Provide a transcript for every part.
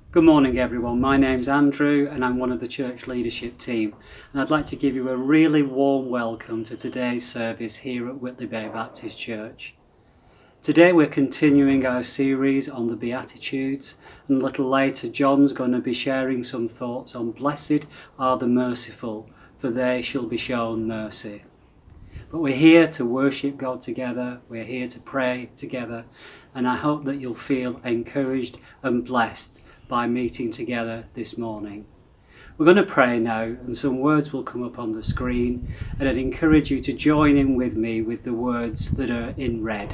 Good morning everyone, my name's Andrew and I'm one of the church leadership team, and I'd like to give you a really warm welcome to today's service here at Whitley Bay Baptist Church. Today we're continuing our series on the Beatitudes, and a little later John's going to be sharing some thoughts on blessed are the merciful, for they shall be shown mercy. But we're here to worship God together, we're here to pray together, and I hope that you'll feel encouraged and blessed by meeting together this morning. We're going to pray now, and some words will come up on the screen, and I'd encourage you to join in with me with the words that are in red.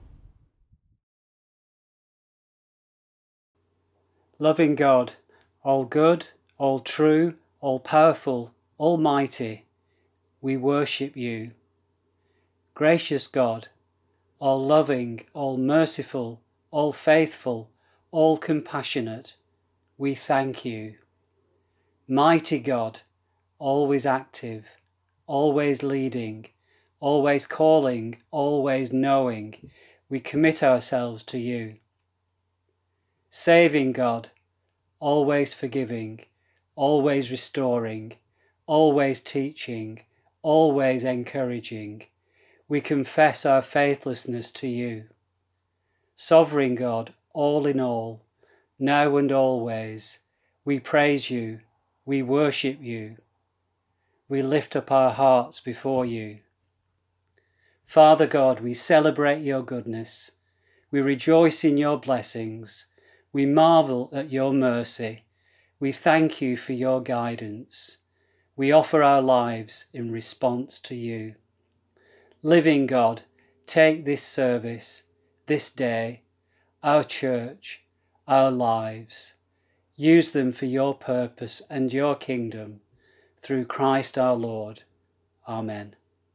Loving God, all good, all true, all powerful, almighty, we worship you. Gracious God, all loving, all merciful, all faithful, all compassionate, we thank you. Mighty God, always active, always leading, always calling, always knowing, we commit ourselves to you. Saving God, always forgiving, always restoring, always teaching, always encouraging, we confess our faithlessness to you. Sovereign God, all in all, now and always, we praise you, we worship you, we lift up our hearts before you. Father God, we celebrate your goodness, we rejoice in your blessings, we marvel at your mercy, we thank you for your guidance, we offer our lives in response to you. Living God, take this service, this day, our church, our lives. Use them for your purpose and your kingdom, through Christ our Lord. Amen.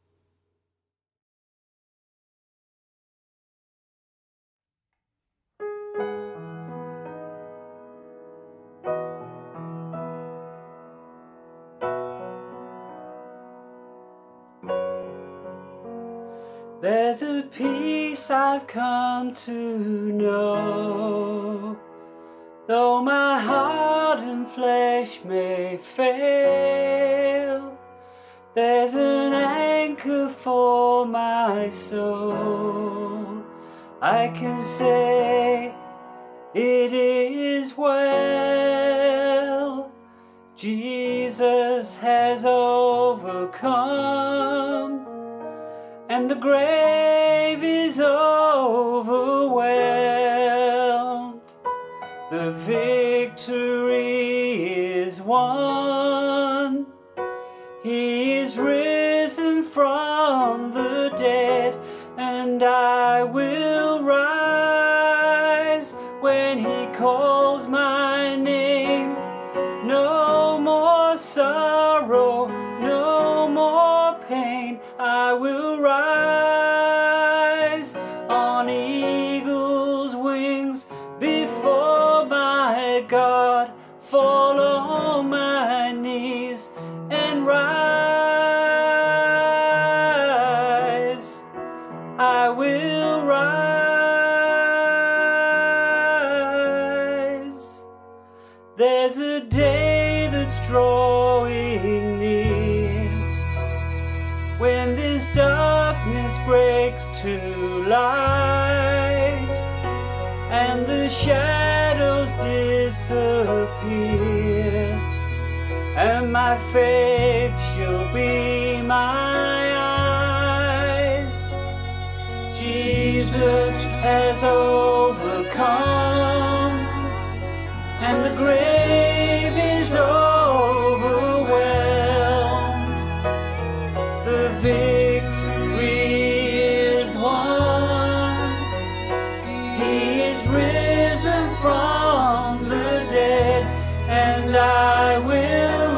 There's a peace I've come to know, though my heart and flesh may fail. There's an anchor for my soul. I can say it is well. Jesus has overcome, and the grave is overwhelmed. The victory is won. He is risen from the dead, and I will rise when he calls my name. No more sorrow, no more pain. I will rise on eagle's wings before my God, fall on my knees and rise. I will rise. There's a day that's drawing near, when this darkness breaks to light and the shadows disappear, and my faith shall be my eyes. Jesus has overcome, and the grave is overwhelmed. The victory is won. He is risen from the dead, and I will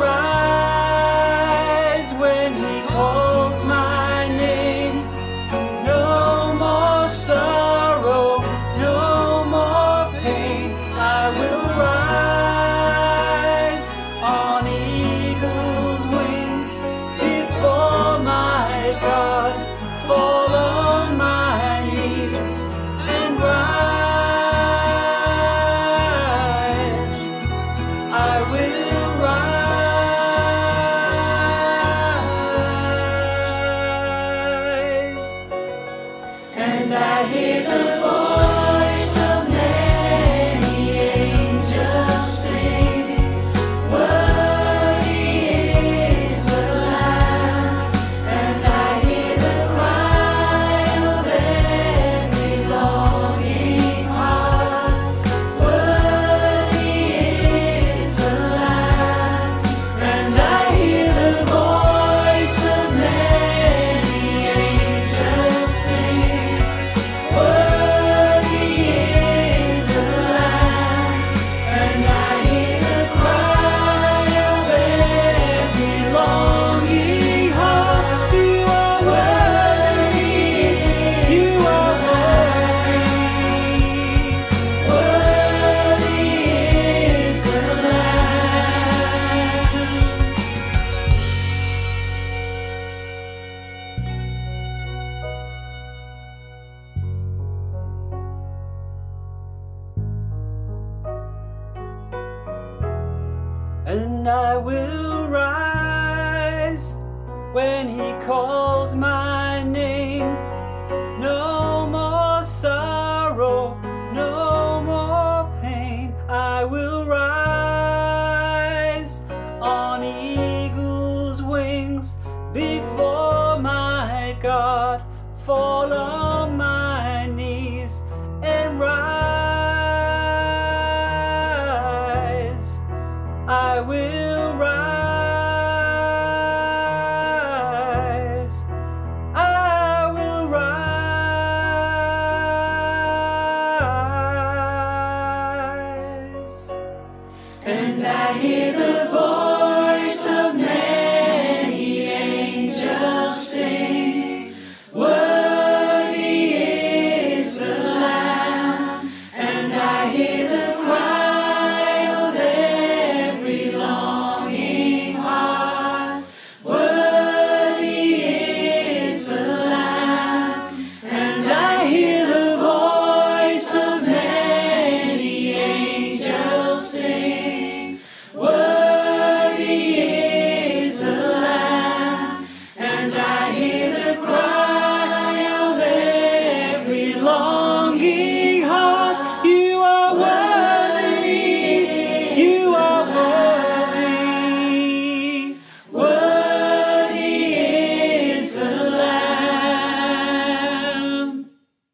rise when he calls my name. No more sorrow, no more will rise when he calls my name. No more sorrow, no more pain. I will rise on eagle's wings before my God, fall on my knees and rise. I will rise. I will rise. And I hear the voice of many angels sing, worthy is the Lamb. And I hear the cry of every longing heart, worthy is the Lamb. And I hear the voice of many angels sing, worthy is the Lamb. And I hear the cry of every longing heart, you are worthy, you are worthy, worthy is the Lamb.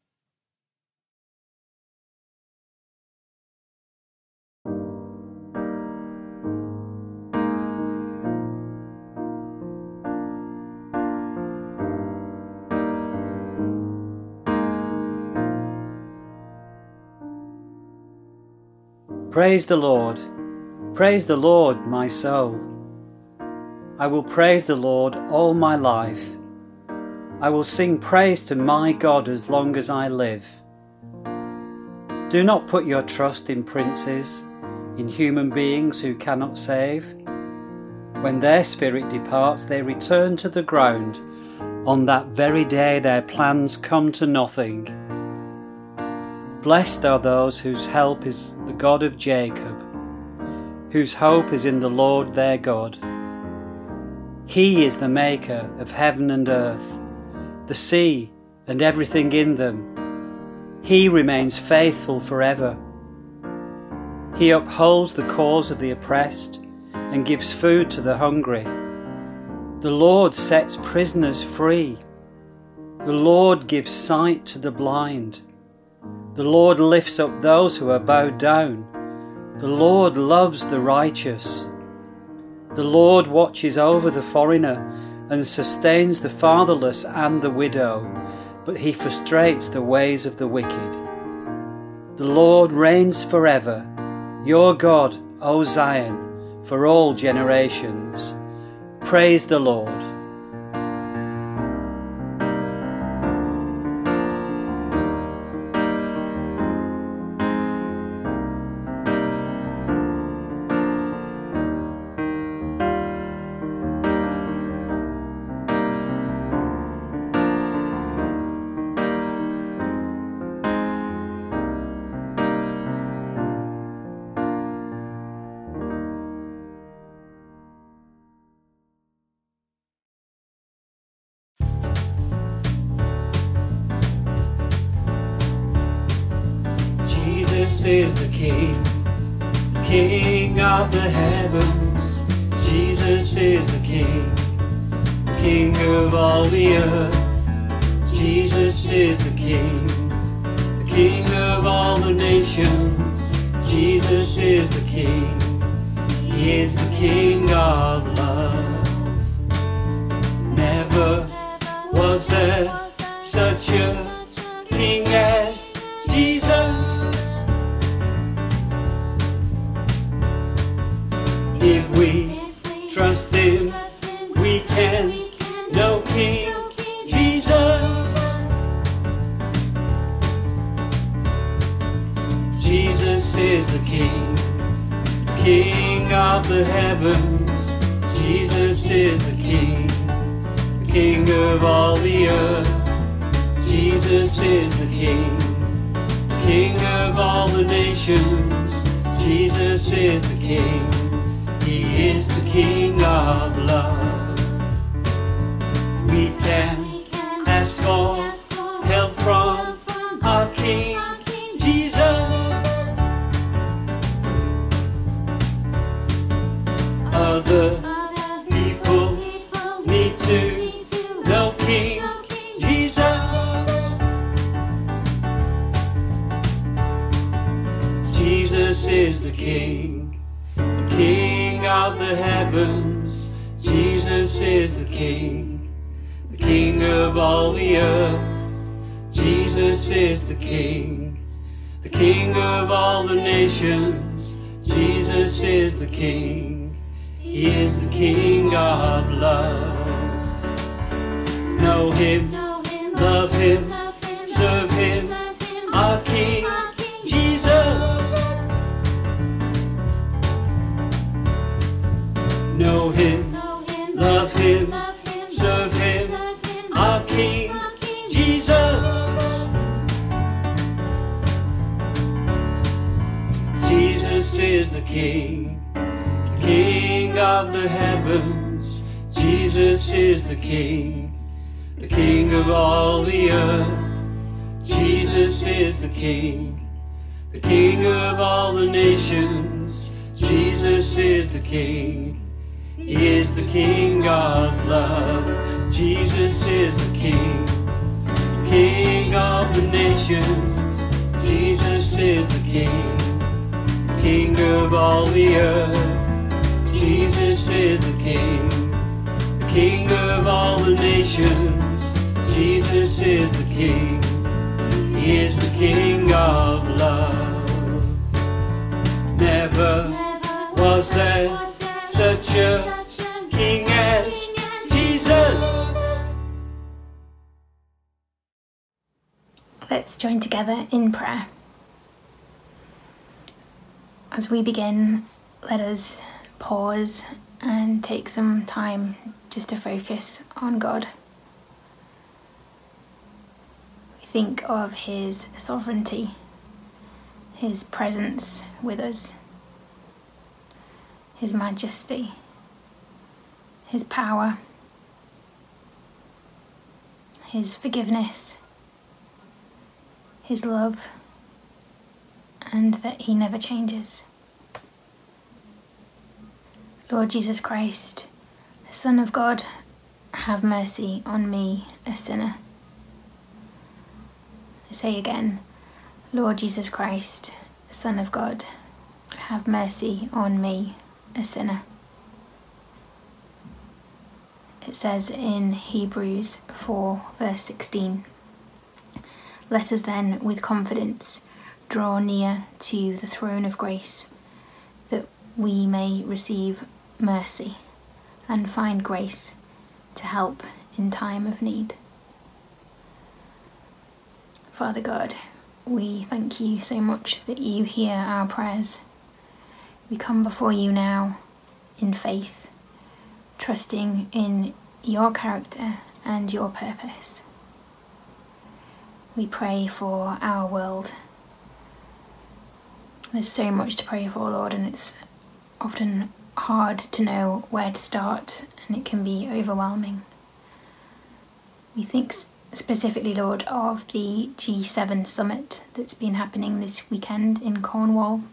Praise the Lord, my soul. I will praise the Lord all my life. I will sing praise to my God as long as I live. Do not put your trust in princes, in human beings who cannot save. When their spirit departs, they return to the ground. On that very day their plans come to nothing. Blessed are those whose help is the God of Jacob, whose hope is in the Lord their God. He is the maker of heaven and earth, the sea and everything in them. He remains faithful forever. He upholds the cause of the oppressed and gives food to the hungry. The Lord sets prisoners free. The Lord gives sight to the blind. The Lord lifts up those who are bowed down. The Lord loves the righteous. The Lord watches over the foreigner and sustains the fatherless and the widow, but he frustrates the ways of the wicked. The Lord reigns forever, your God, O Zion, for all generations. Praise the Lord. Jesus is the King, King of the heavens. Jesus is the King, King of all the earth. Jesus is the King of all the nations. Jesus is the King, He is the King of love. Never was there such a King as Jesus. If we trust Him, we can know King Jesus. Jesus is the King, King of the heavens. Jesus is the King of all the earth. Jesus is the King of all the nations. Jesus is the King, He He is the King of love. We can ask for help from our King Jesus. Other people need to know King Jesus. Jesus is the King of the heavens. Jesus is the King of all the earth. Jesus is the King of all the nations. Jesus is the King. He is the King of love. Know Him, love Him, serve Him, our King Jesus. Know Him, love Him, serve Him, our King Jesus. Jesus is the King of the heavens. Jesus is the King of all the earth. Jesus is the King of all the nations. Jesus is the King. He is the King of love. Jesus is the King of the nations. Jesus is the King of all the earth. Jesus is the King of all the nations. Jesus is the King. He is the King of love. Never was there such a King as Jesus. Let's join together in prayer. As we begin, let us pause and take some time just to focus on God. We think of His sovereignty, His presence with us, His majesty, His power, His forgiveness, His love, and that He never changes. Lord Jesus Christ, Son of God, have mercy on me, a sinner. I say again, Lord Jesus Christ, Son of God, have mercy on me, a sinner. It says in Hebrews 4 verse 16, let us then with confidence draw near to the throne of grace, that we may receive mercy and find grace to help in time of need. Father God, we thank you so much that you hear our prayers. We come before you now in faith, trusting in your character and your purpose. We pray for our world. There's so much to pray for, Lord, and it's often hard to know where to start, and it can be overwhelming. We think specifically, Lord, of the G7 summit that's been happening this weekend in Cornwall.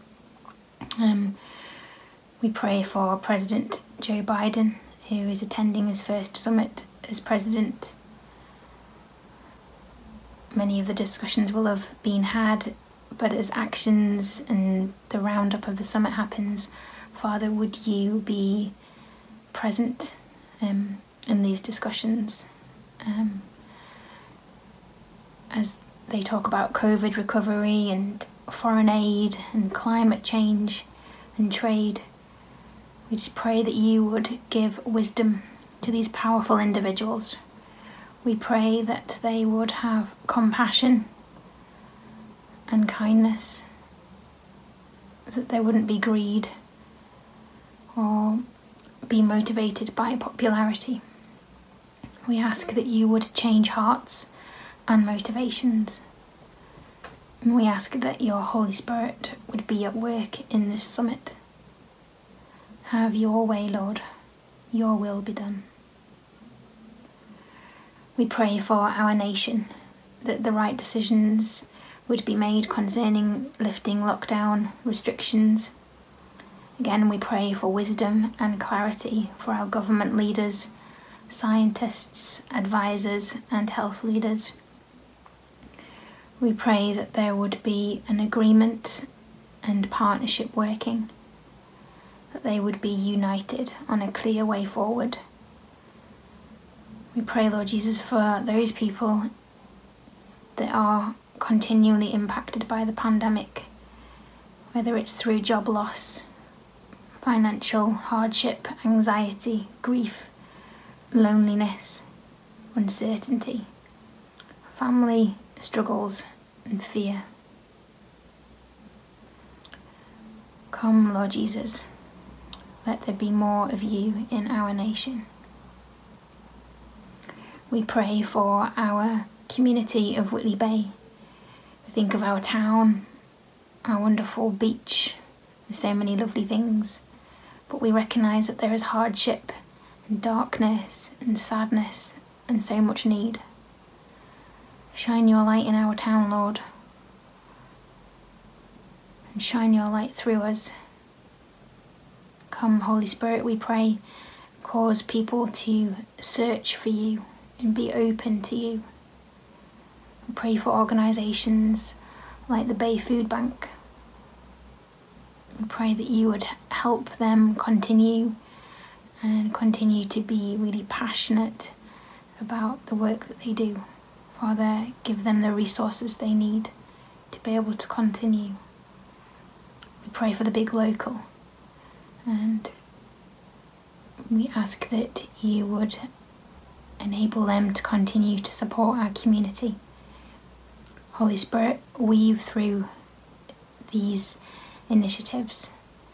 We pray for President Joe Biden, who is attending his first summit as president. Many of the discussions will have been had, but as actions and the roundup of the summit happens, Father, would you be present in these discussions as they talk about COVID recovery and foreign aid and climate change and trade. We just pray that you would give wisdom to these powerful individuals. We pray that they would have compassion and kindness, that there wouldn't be greed or be motivated by popularity. We ask that you would change hearts and motivations. And we ask that your Holy Spirit would be at work in this summit. Have your way, Lord. Your will be done. We pray for our nation, that the right decisions would be made concerning lifting lockdown restrictions. Again, we pray for wisdom and clarity for our government leaders, scientists, advisors, and health leaders. We pray that there would be an agreement and partnership working, that they would be united on a clear way forward. We pray, Lord Jesus, for those people that are continually impacted by the pandemic, whether it's through job loss, financial hardship, anxiety, grief, loneliness, uncertainty, family struggles and fear. Come, Lord Jesus, let there be more of you in our nation. We pray for our community of Whitley Bay. We think of our town, our wonderful beach, with so many lovely things, but we recognise that there is hardship and darkness and sadness and so much need. Shine your light in our town, Lord, and shine your light through us. Come, Holy Spirit, we pray, cause people to search for you and be open to you. We pray for organisations like the Bay Food Bank. We pray that you would help them continue to be really passionate about the work that they do. Father, give them the resources they need to be able to continue. We pray for the Big Local, and we ask that you would enable them to continue to support our community. Holy Spirit, weave through these initiatives.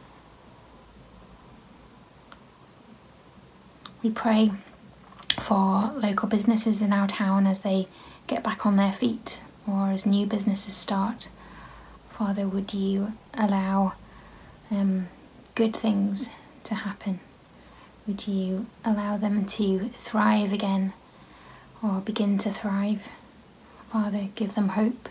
We pray for local businesses in our town as they get back on their feet or as new businesses start. Father, would you allow good things to happen? Would you allow them to thrive again or begin to thrive? Father, give them hope.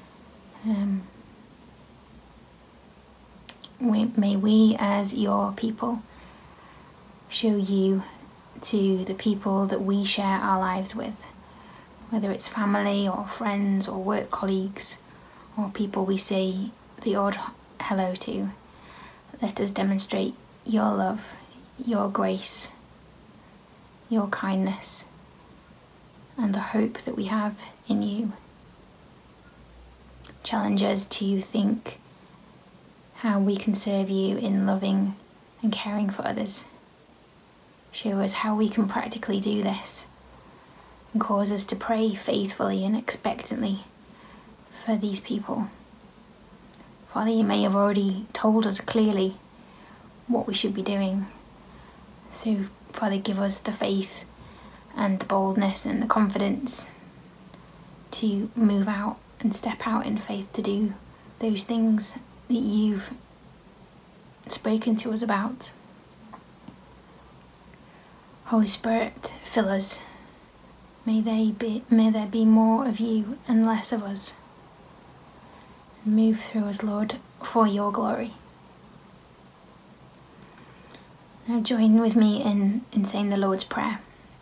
May we as your people show you to the people that we share our lives with, whether it's family or friends or work colleagues or people we say the odd hello to. Let us demonstrate your love, your grace, your kindness, and the hope that we have in you. Challenge us to think how we can serve you in loving and caring for others. Show us how we can practically do this, and cause us to pray faithfully and expectantly for these people. Father, you may have already told us clearly what we should be doing. So, Father, give us the faith and the boldness and the confidence to move out and step out in faith to do those things that you've spoken to us about. Holy Spirit, fill us. May there be more of you and less of us. Move through us, Lord, for your glory. Now join with me in saying the Lord's Prayer.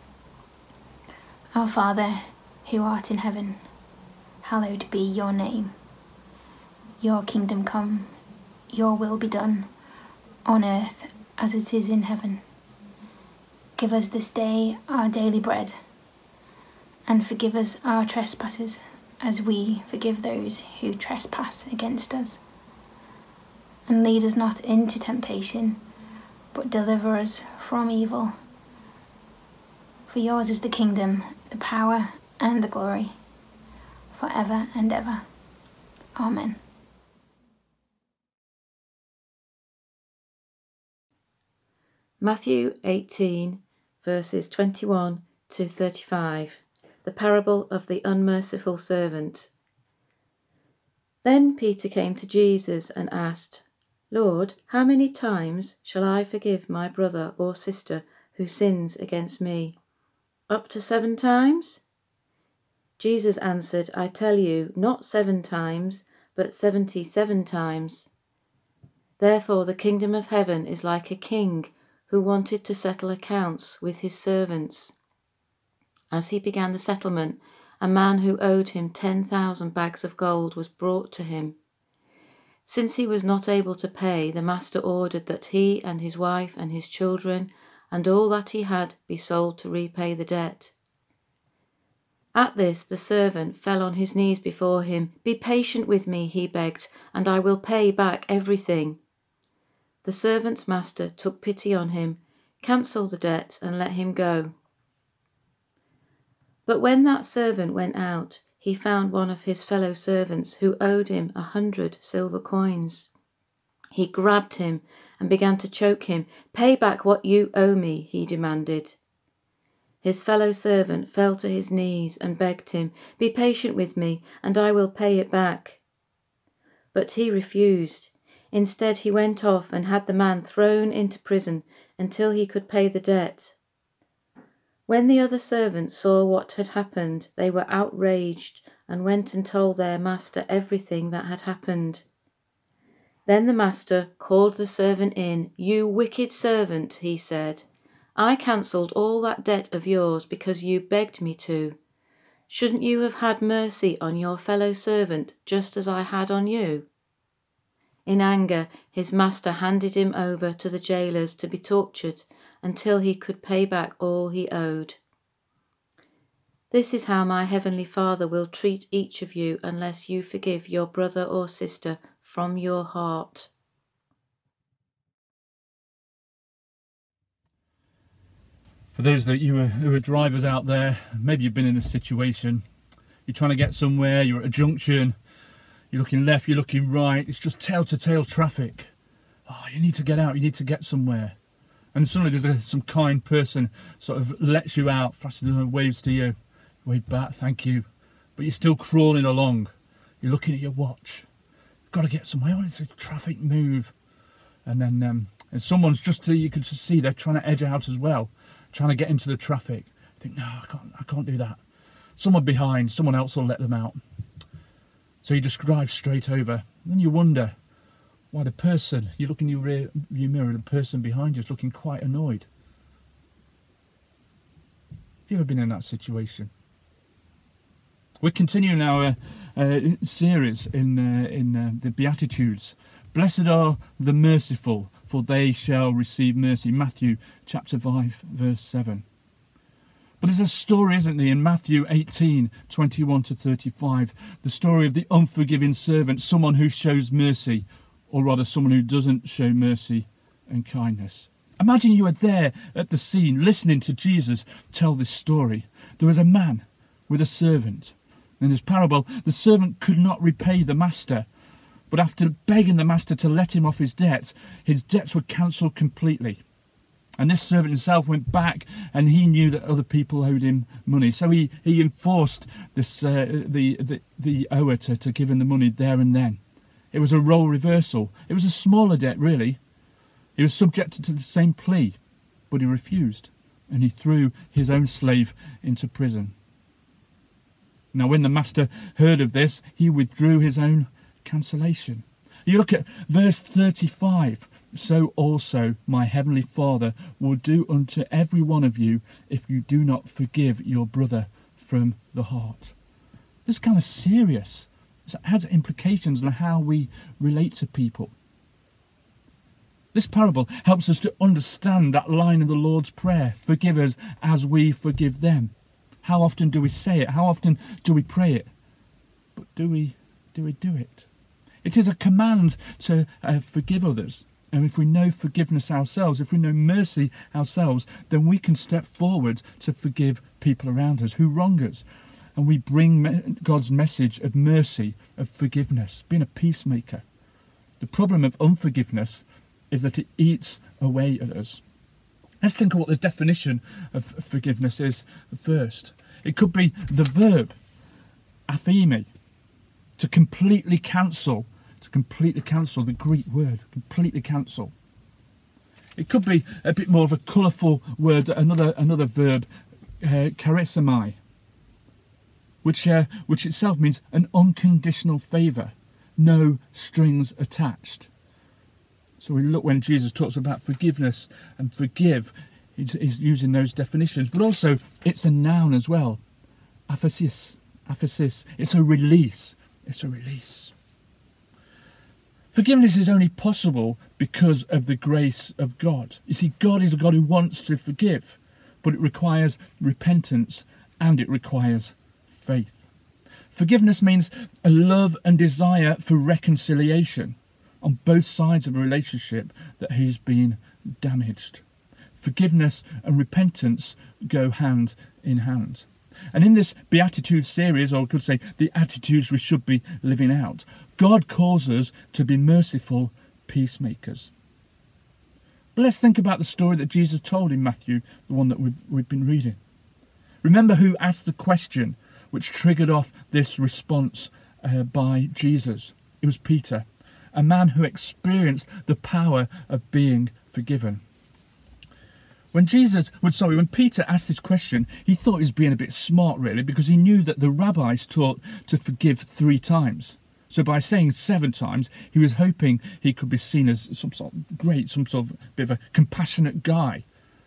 Our Father, who art in heaven, hallowed be your name. Your kingdom come, your will be done, on earth as it is in heaven. Give us this day our daily bread, and forgive us our trespasses, as we forgive those who trespass against us. And lead us not into temptation, but deliver us from evil. For yours is the kingdom, the power, and the glory, forever and ever. Amen. Matthew 18, verses 21 to 35. The parable of the unmerciful servant. Then Peter came to Jesus and asked, Lord, how many times shall I forgive my brother or sister who sins against me? Up to 7 times? Jesus answered, I tell you, not 7 times, but 77 times. Therefore the kingdom of heaven is like a king who wanted to settle accounts with his servants. As he began the settlement, a man who owed him 10,000 bags of gold was brought to him. Since he was not able to pay, the master ordered that he and his wife and his children and all that he had be sold to repay the debt. At this the servant fell on his knees before him. Be patient with me, he begged, and I will pay back everything. The servant's master took pity on him, cancelled the debt, and let him go. But when that servant went out, he found one of his fellow servants who owed him 100 silver coins. He grabbed him and began to choke him. Pay back what you owe me, he demanded. His fellow servant fell to his knees and begged him, Be patient with me, and I will pay it back. But he refused. Instead, he went off and had the man thrown into prison until he could pay the debt. When the other servants saw what had happened, they were outraged and went and told their master everything that had happened. Then the master called the servant in. You wicked servant, he said. I cancelled all that debt of yours because you begged me to. Shouldn't you have had mercy on your fellow servant just as I had on you? In anger, his master handed him over to the jailers to be tortured until he could pay back all he owed. This is how my heavenly Father will treat each of you unless you forgive your brother or sister from your heart. For those of you who are drivers out there, maybe you've been in a situation, you're trying to get somewhere, you're at a junction, you're looking left, you're looking right, it's just tail-to-tail traffic. Oh, you need to get out, you need to get somewhere. And suddenly there's some kind person sort of lets you out, faster than waves to you. Wave back, thank you. But you're still crawling along. You're looking at your watch. You've got to get somewhere. Oh, it's a traffic move. And then and someone's you can just see they're trying to edge out as well, trying to get into the traffic. I think, no, I can't do that. Someone behind, someone else will let them out. So you just drive straight over. And then you wonder why the person, you look in your rear view mirror, the person behind you is looking quite annoyed. Have you ever been in that situation? We're continuing our series in the Beatitudes. Blessed are the merciful, for they shall receive mercy. Matthew chapter 5, verse 7. But there's a story, isn't there, in Matthew 18, 21 to 35. The story of the unforgiving servant, someone who shows mercy, or rather someone who doesn't show mercy and kindness. Imagine you are there at the scene, listening to Jesus tell this story. There was a man with a servant. In this parable, the servant could not repay the master, but after begging the master to let him off his debts were cancelled completely. And this servant himself went back, and he knew that other people owed him money. So he enforced this the ower to give him the money there and then. It was a role reversal. It was a smaller debt, really. He was subjected to the same plea, but he refused, and he threw his own slave into prison. Now, when the master heard of this, he withdrew his own cancellation. You look at verse 35. So also my heavenly Father will do unto every one of you if you do not forgive your brother from the heart. This is kind of serious. It has implications on how we relate to people. This parable helps us to understand that line in the Lord's Prayer, forgive us as we forgive them. How often do we say it? How often do we pray it? But do we do it? It is a command to forgive others. And if we know forgiveness ourselves, if we know mercy ourselves, then we can step forward to forgive people around us who wrong us. And we bring God's message of mercy, of forgiveness, being a peacemaker. The problem of unforgiveness is that it eats away at us. Let's think of what the definition of forgiveness is first. It could be the verb, aphemi, to completely cancel, To completely cancel, the Greek word, completely cancel. It could be a bit more of a colourful word, another verb, charisomai, which itself means an unconditional favour, no strings attached. So we look when Jesus talks about forgiveness and forgive, he's using those definitions, but also it's a noun as well. Aphesis. It's a release. Forgiveness is only possible because of the grace of God. You see, God is a God who wants to forgive, but it requires repentance and it requires faith. Forgiveness means a love and desire for reconciliation on both sides of a relationship that has been damaged. Forgiveness and repentance go hand in hand. And in this Beatitudes series, or I could say the attitudes we should be living out, God calls us to be merciful peacemakers. But let's think about the story that Jesus told in Matthew, the one that we've been reading. Remember who asked the question which triggered off this response by Jesus. It was Peter, a man who experienced the power of being forgiven. When Peter asked this question, he thought he was being a bit smart, really, because he knew that the rabbis taught to forgive 3 times. So by saying 7 times, he was hoping he could be seen as some sort of bit of a compassionate guy.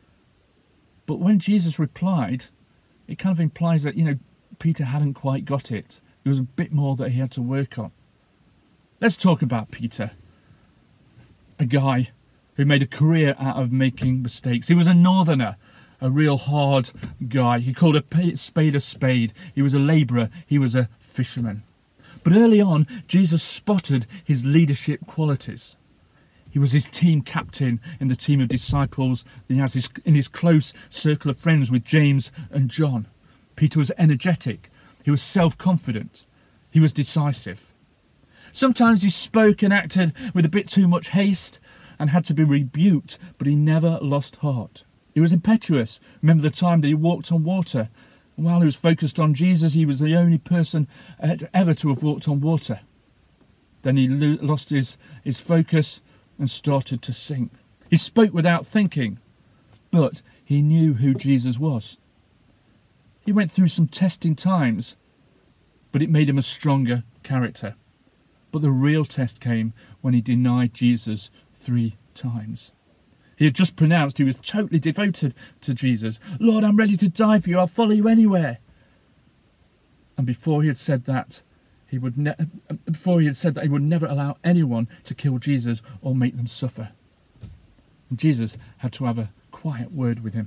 But when Jesus replied, it kind of implies that, Peter hadn't quite got it. There was a bit more that he had to work on. Let's talk about Peter, a guy who made a career out of making mistakes. He was a northerner, a real hard guy. He called a spade. He was a labourer. He was a fisherman. But early on, Jesus spotted his leadership qualities. He was his team captain in the team of disciples that he has in his close circle of friends with James and John. Peter was energetic. He was self-confident. He was decisive. Sometimes he spoke and acted with a bit too much haste and had to be rebuked, but he never lost heart. He was impetuous. Remember the time that he walked on water? And while he was focused on Jesus, he was the only person ever to have walked on water. Then he lost his focus and started to sink. He spoke without thinking, but he knew who Jesus was. He went through some testing times, but it made him a stronger character. But the real test came when he denied Jesus 3 times. He had just pronounced he was totally devoted to Jesus. Lord, I'm ready to die for you. I'll follow you anywhere. And before he had said that, he would never allow anyone to kill Jesus or make them suffer. And Jesus had to have a quiet word with him.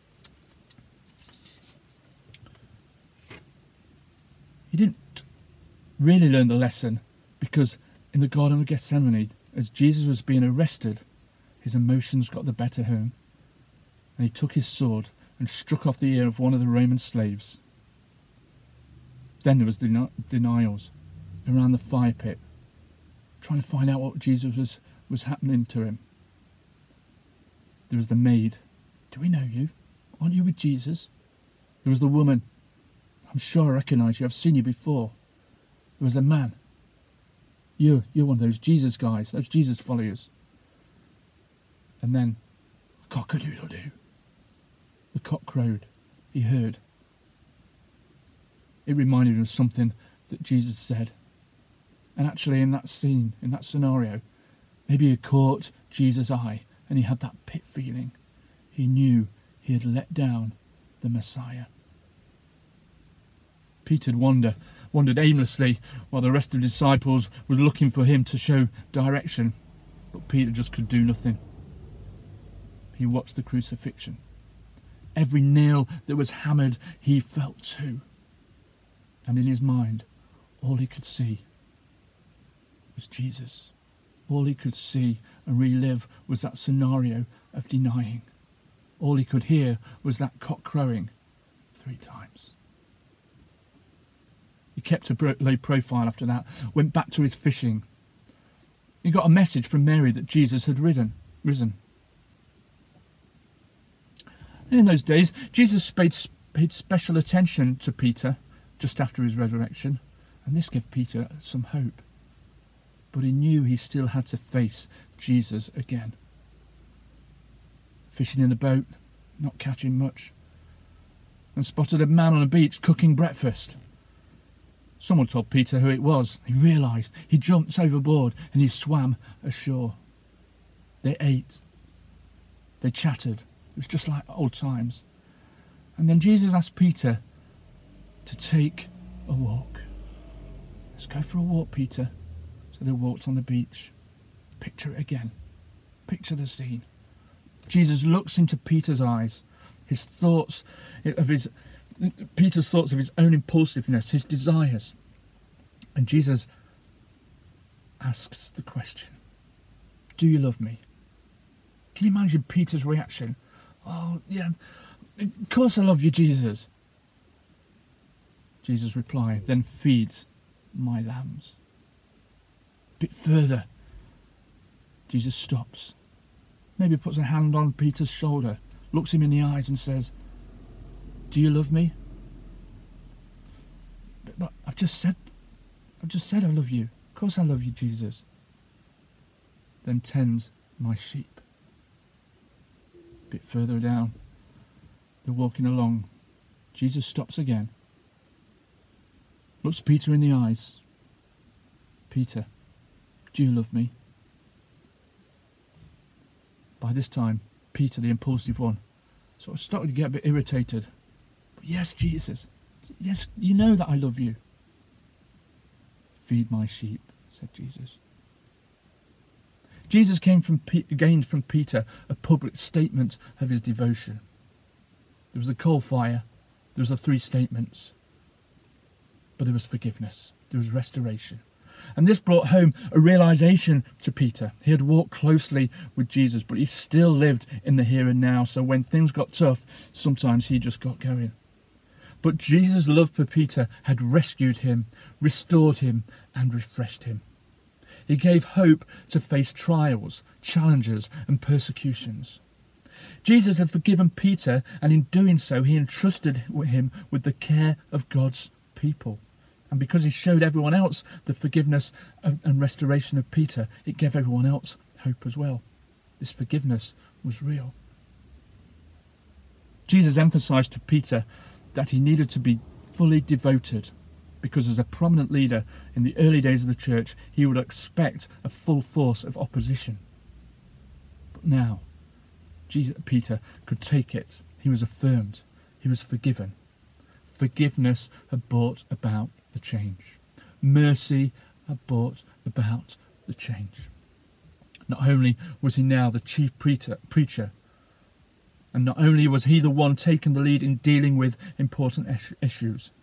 He didn't really learn the lesson because in the Garden of Gethsemane, as Jesus was being arrested, his emotions got the better of him, and he took his sword and struck off the ear of one of the Roman slaves. Then there was denials around the fire pit, trying to find out what Jesus was happening to him. There was the maid. Do we know you? Aren't you with Jesus? There was the woman. I'm sure I recognise you. I've seen you before. There was the man. You're one of those Jesus guys, those Jesus followers. And then, cock-a-doodle-doo. The cock crowed. He heard. It reminded him of something that Jesus said. And actually in that scene, in that scenario, maybe he caught Jesus' eye and he had that pit feeling. He knew he had let down the Messiah. Peter wandered aimlessly while the rest of the disciples were looking for him to show direction. But Peter just could do nothing. He watched the crucifixion. Every nail that was hammered, he felt too. And in his mind, all he could see was Jesus. All he could see and relive was that scenario of denying. All he could hear was that cock crowing 3 times. He kept a low profile after that, went back to his fishing. He got a message from Mary that Jesus had risen. And in those days, Jesus paid special attention to Peter just after his resurrection, and this gave Peter some hope. but he knew he still had to face Jesus again. Fishing in the boat, not catching much, and spotted a man on a beach cooking breakfast. Someone told Peter who it was. He realised. He jumped overboard and he swam ashore. They ate. They chatted. It was just like old times. And then Jesus asked Peter to take a walk. Let's go for a walk, Peter. So they walked on the beach. Picture it again. Picture the scene. Jesus looks into Peter's eyes. Peter's thoughts of his own impulsiveness, his desires. And Jesus asks the question, do you love me? Can you imagine Peter's reaction? Oh, yeah, of course I love you, Jesus. Jesus replied, then feed my lambs. A bit further, Jesus stops. Maybe puts a hand on Peter's shoulder, looks him in the eyes and says, do you love me? But I've just said I love you. Of course I love you, Jesus. Then tend my sheep. A bit further down, they're walking along. Jesus stops again. Looks Peter in the eyes. Peter, do you love me? By this time, Peter, the impulsive one, sort of started to get a bit irritated. But yes, Jesus. Yes, you know that I love you. Feed my sheep, said Jesus. Jesus gained from Peter a public statement of his devotion. There was a coal fire, there was the 3 statements, but there was forgiveness, there was restoration. And this brought home a realisation to Peter. He had walked closely with Jesus, but he still lived in the here and now, so when things got tough, sometimes he just got going. But Jesus' love for Peter had rescued him, restored him, and refreshed him. He gave hope to face trials, challenges, and persecutions. Jesus had forgiven Peter, and in doing so, he entrusted him with the care of God's people. And because he showed everyone else the forgiveness and restoration of Peter, it gave everyone else hope as well. This forgiveness was real. Jesus emphasised to Peter that he needed to be fully devoted, because as a prominent leader in the early days of the church, he would expect a full force of opposition. But now, Peter could take it. He was affirmed. He was forgiven. Forgiveness had brought about the change. Mercy had brought about the change. Not only was he now the chief preacher, and not only was he the one taking the lead in dealing with important issues,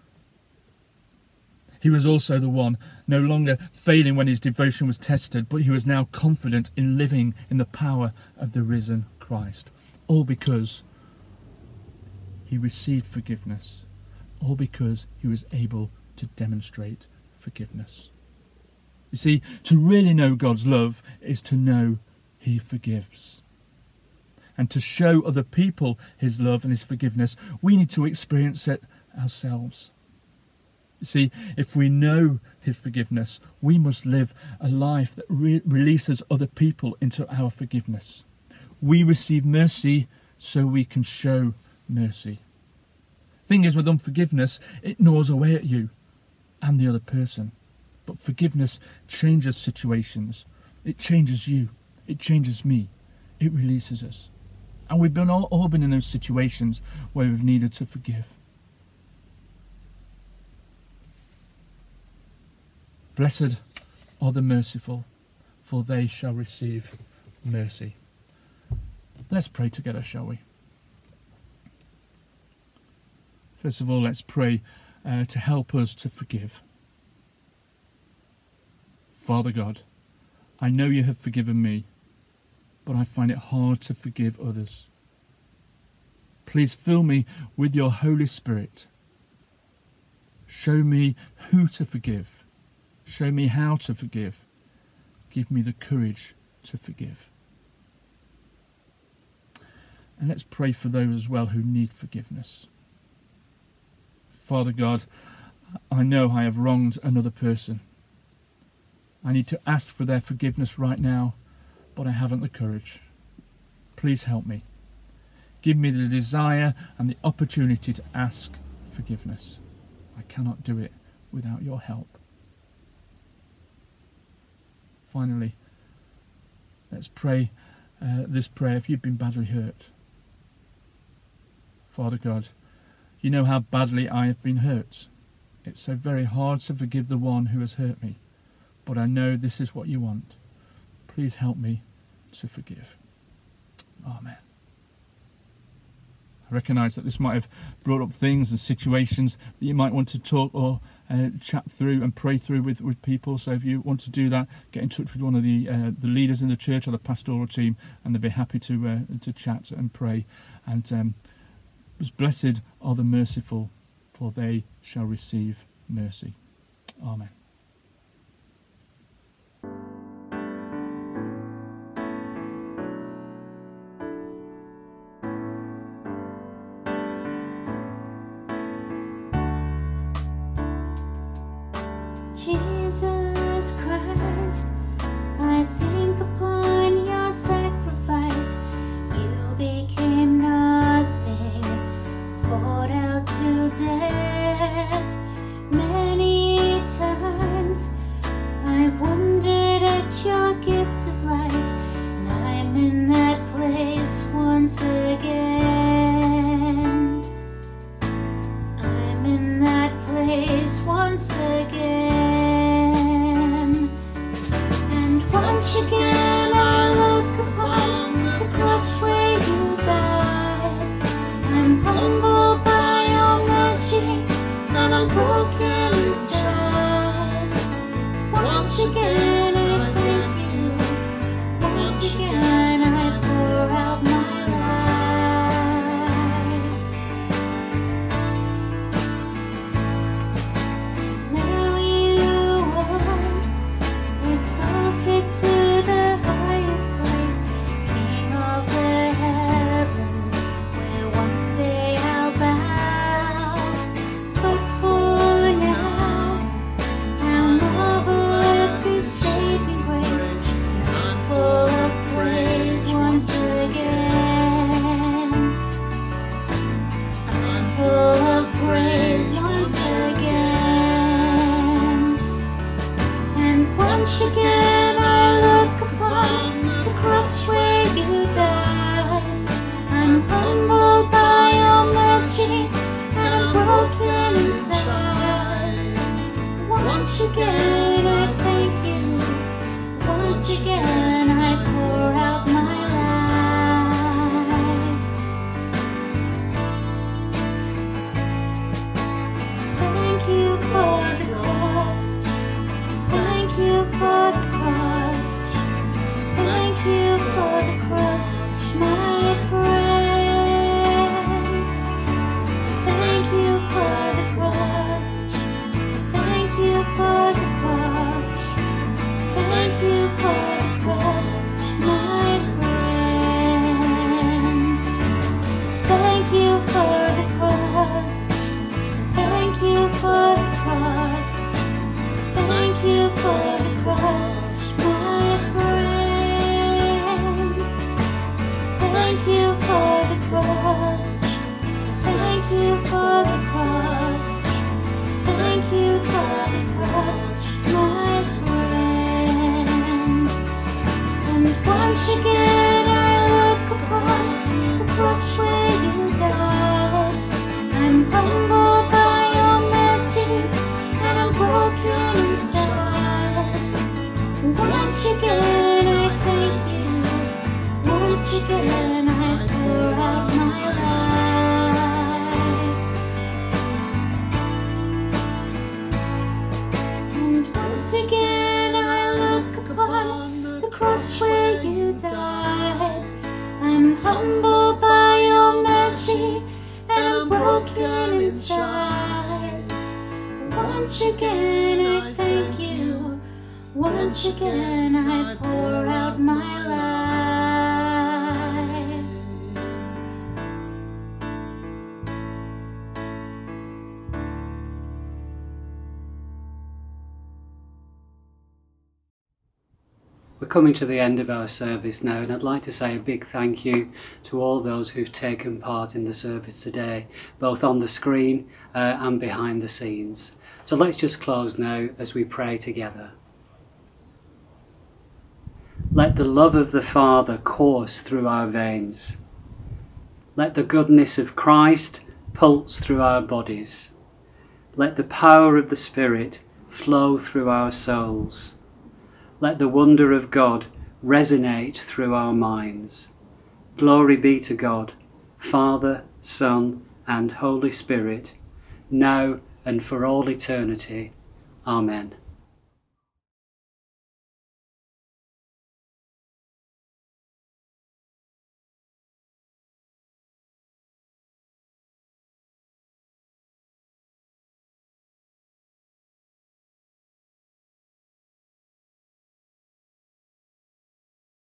he was also the one no longer failing when his devotion was tested, but he was now confident in living in the power of the risen Christ. All because he received forgiveness. All because he was able to demonstrate forgiveness. You see, to really know God's love is to know he forgives. And to show other people his love and his forgiveness, we need to experience it ourselves. You see, if we know his forgiveness, we must live a life that releases other people into our forgiveness. We receive mercy so we can show mercy. Thing is, with unforgiveness, it gnaws away at you and the other person. But forgiveness changes situations. It changes you. It changes me. It releases us. And we've all been in those situations where we've needed to forgive. Blessed are the merciful, for they shall receive mercy. Let's pray together, shall we? First of all, let's pray to help us to forgive. Father God, I know you have forgiven me, but I find it hard to forgive others. Please fill me with your Holy Spirit. Show me who to forgive. Show me how to forgive. Give me the courage to forgive. And let's pray for those as well who need forgiveness. Father God, I know I have wronged another person. I need to ask for their forgiveness right now, but I haven't the courage. Please help me. Give me the desire and the opportunity to ask forgiveness. I cannot do it without your help. Finally, let's pray this prayer if you've been badly hurt. Father God, you know how badly I have been hurt. It's so very hard to forgive the one who has hurt me, but I know this is what you want. Please help me to forgive. Amen. I recognise that this might have brought up things and situations that you might want to talk or chat through and pray through with people. So if you want to do that, get in touch with one of the leaders in the church or the pastoral team, and they'll be happy to chat and pray. And blessed are the merciful, for they shall receive mercy. Amen. Jesus Christ, I think upon your sacrifice. You became nothing, poured out to death. Many times I've wondered at your gift of life, and I'm in that place once again. I'm in that place once again. Once again I look upon the cross where you died. I'm humbled by your mercy, and I'm broken inside. Once again I thank you. Once again I pour out my life. Now you are exalted to the highest place, King of the heavens, where one day I'll bow. But for now, I'll marvel at this saving grace, and I'm full of praise once again. I'm full of praise once again. And once again I look upon the cross where you died. I'm humbled by your mercy, and I'm broken inside. Once again I thank you. Once again I pour out my life. Thank you for the cross. Thank you for the cross. Thank you for the cross, my friend. Thank you for the cross. Thank you for the cross. Thank you for the cross, my friend. Thank you for the cross. Thank you for the cross. Thank you for the cross, my friend. Thank you for the cross. Thank you for the cross. Thank you for the cross, my friend. And once again I look upon the cross where you died. I'm humbled by your mercy, and I'm broken inside. Once again I thank you. Once again I pour out my life. And once again I look upon the cross where you died. I'm humbled by your mercy, and I'm broken inside. Once again I thank you. Once again I pour out my We're coming to the end of our service now, and I'd like to say a big thank you to all those who've taken part in the service today, both on the screen and behind the scenes. So let's just close now as we pray together. Let the love of the Father course through our veins. Let the goodness of Christ pulse through our bodies. Let the power of the Spirit flow through our souls. Let the wonder of God resonate through our minds. Glory be to God, Father, Son, and Holy Spirit, now and for all eternity. Amen.